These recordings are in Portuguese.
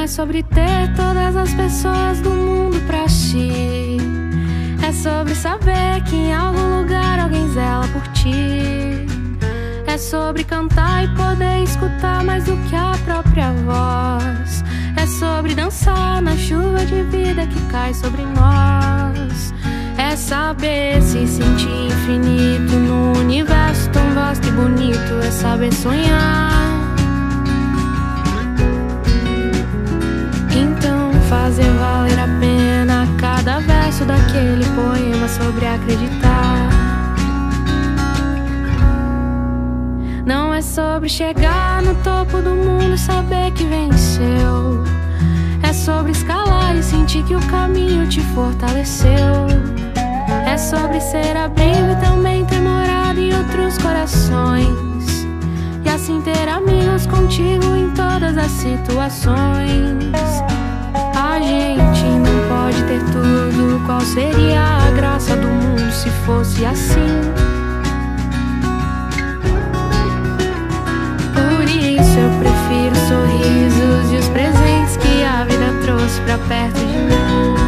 é sobre ter todas as pessoas do mundo pra si. É sobre saber que em algum lugar alguém zela por ti. É sobre cantar e poder escutar mais do que a própria voz. É sobre dançar na chuva de vida que cai sobre nós. É saber se sentir infinito no universo tão vasto e bonito. É saber sonhar. Então fazer valer a pena cada verso daquele poema sobre acreditar. Não é sobre chegar no topo do mundo e saber que venceu. É sobre escalar e sentir que o caminho te fortaleceu. É sobre ser abrigo e também ter morado em outros corações. E assim ter amigos contigo em todas as situações. A gente não pode ter tudo. Qual seria a graça do mundo se fosse assim? Por isso eu prefiro os sorrisos e os presentes que a vida trouxe pra perto de mim.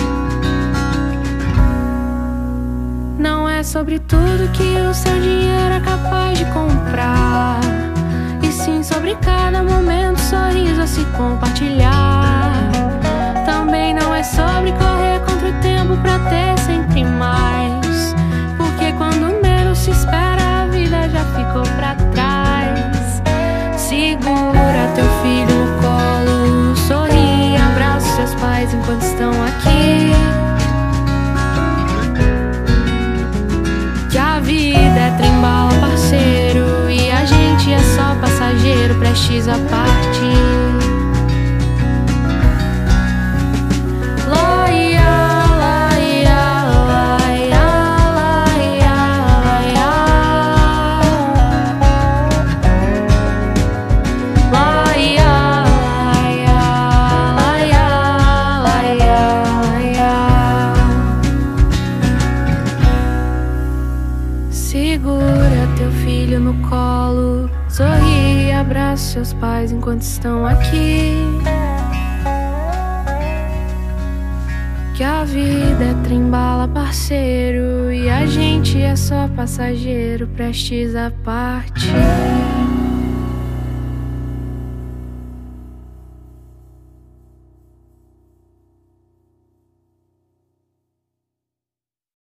Não é sobre tudo que o seu dinheiro é capaz de comprar, e sim sobre cada momento, sorriso a se compartilhar. Também não é sobre correr contra o tempo pra ter sempre mais, porque quando menos se espera a vida já ficou pra trás. Segura teu filho no colo, sorri, abraça seus pais enquanto estão aqui. Que a vida é trem-bala, parceiro, e a gente é só passageiro, prestes a partir. Segura teu filho no colo, sorri e abraça seus pais enquanto estão aqui. Que a vida é trem-bala, parceiro, e a gente é só passageiro, prestes a partir.